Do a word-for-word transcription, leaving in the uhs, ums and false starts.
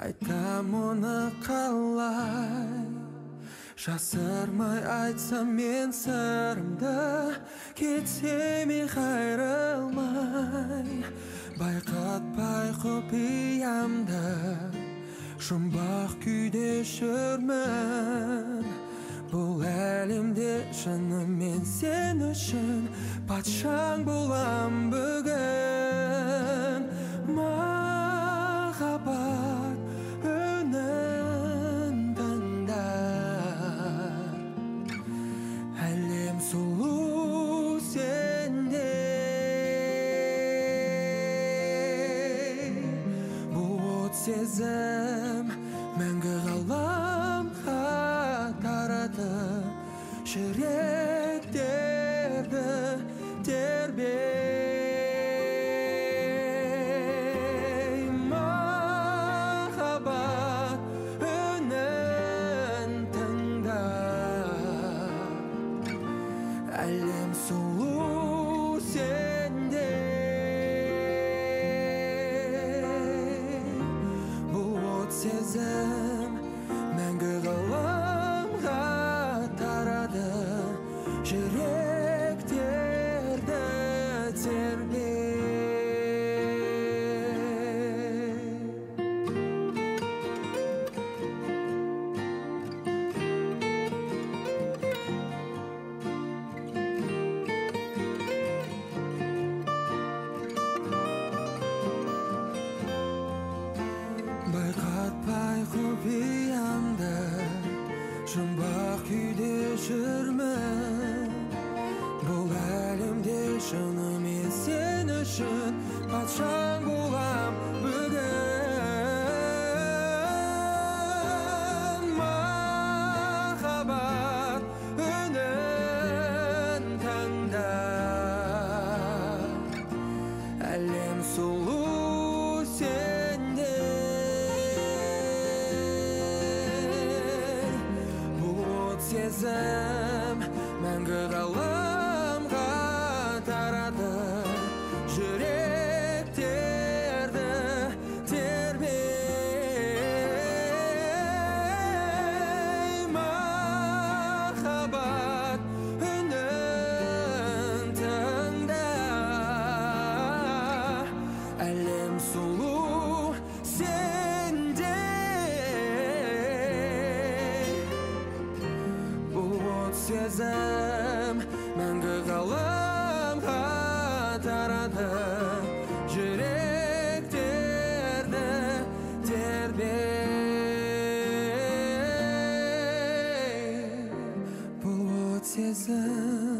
Айтам оны қалай, жасырмай айтсам мен сырымды, кетсем и қайрылмай. Байқатпай құпиямды, жұмбақ күйде жүрмін. Бұл әлемде шынымен сен үшін патшаң болам бүгін. Махаббат үнін тыңда, әлем сұлу сенде. Бұл от сезім мәңгі ғаламға таратып, жүректерді тербей. Махаббат үнін тыңда, әлем сұлу сенде. Бұл от сезім мәңгі ғаламға тарады, жүректерді тербей. Байқатпай құпиямды, жұмбақ күйде жүрмін. Бұл әлемде шынымен сен үшін патшаң болам бүгін. Махаббат үнін тыңда, әлем сұлу сенде. Сезім мәңгі ғаламға тарады, жүректерді тербей. Махаббат үнін тыңда, әлем сұлу сенде. Сезім мәңгі ғаламға тарады, жүректерді тербей. Бұл от сезім